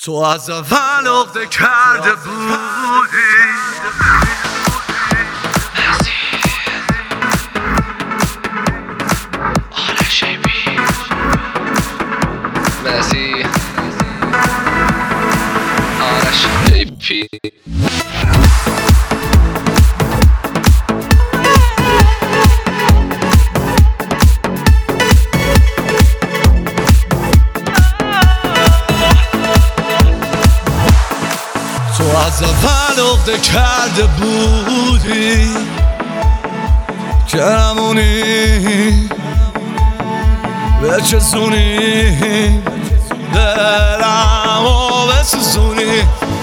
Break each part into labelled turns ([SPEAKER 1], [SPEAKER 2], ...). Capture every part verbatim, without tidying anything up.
[SPEAKER 1] تو از اول عقده کرده بودی
[SPEAKER 2] آرش ایپی مسی آرش ایپی
[SPEAKER 1] تو از اول عقده کرده بودی که همونی بچزونی دلمو بسوزونی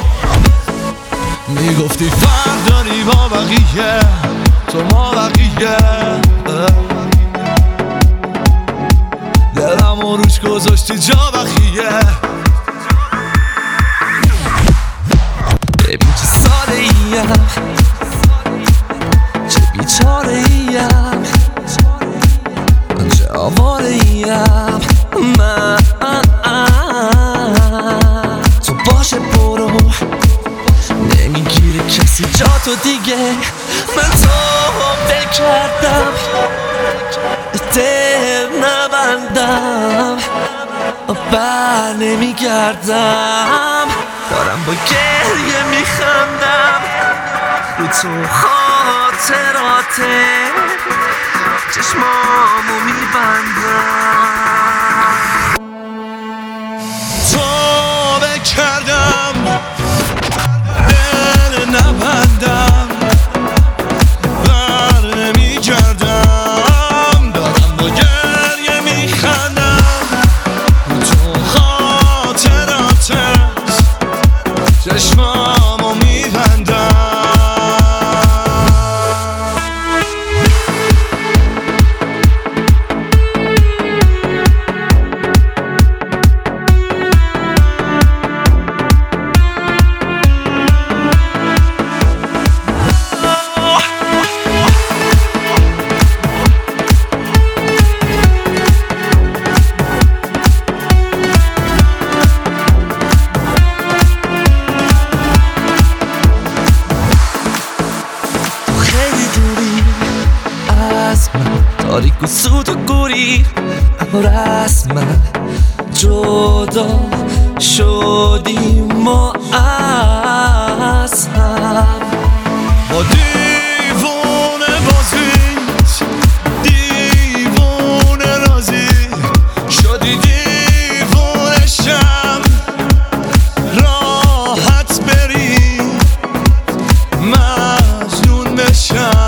[SPEAKER 1] میگفتی فرق داری با بقیه تو ما بقیه دلمو روش گذاشتی جا بخیه
[SPEAKER 3] ببین چه ساده ایم چه بیچاره ایم چه آواره ایم من تو باشه برو نمیگیره کسی جا تو دیگه من تو فکر کردم دل نبندم بر نمیگردم دارم با گریه میخندم رو تو خاطراته چشمامو میبندم
[SPEAKER 1] تو بکردم دل نبندم بر نمیگردم دارم با گریه میخندم رو تو خاطراته چشمامو میبندم
[SPEAKER 3] تاریک و سود و گوری رسما جدا شدیم ما از هم
[SPEAKER 1] با دیوونه بازیت دیوونه رازی شدی دیوونه شم راحت بری مجنون بشم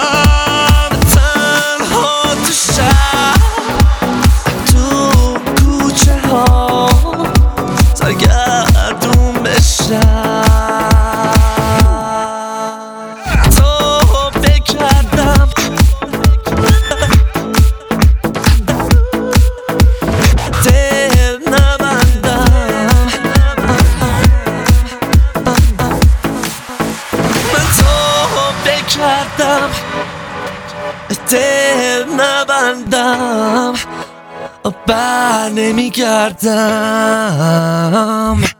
[SPEAKER 3] سرگردون بشم تو فکر کردم دل نبندم من تو فکر کردم دل نبندم بر نمیگردم